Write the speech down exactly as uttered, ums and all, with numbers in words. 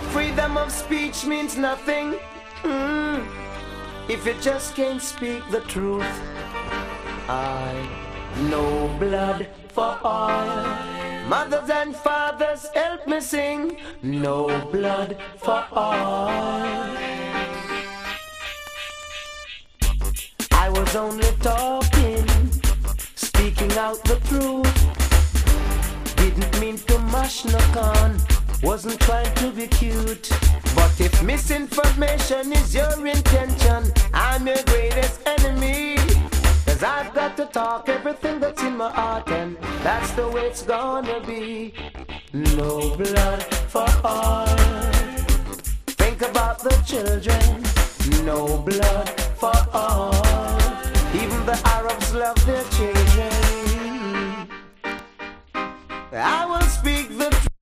Freedom of speech means nothing mm, if you just can't speak the truth. I no blood for oil. Mothers and fathers, help me sing. No blood for oil. I was only talking, speaking out the truth. Didn't mean to mash no con, wasn't trying to be cute. But if misinformation is your intention, I'm your greatest enemy. Cause I've got to talk everything that's in my heart, and that's the way it's gonna be. No blood for oil. Think about the children. No blood for oil. Even the Arabs love their children. I will speak the truth.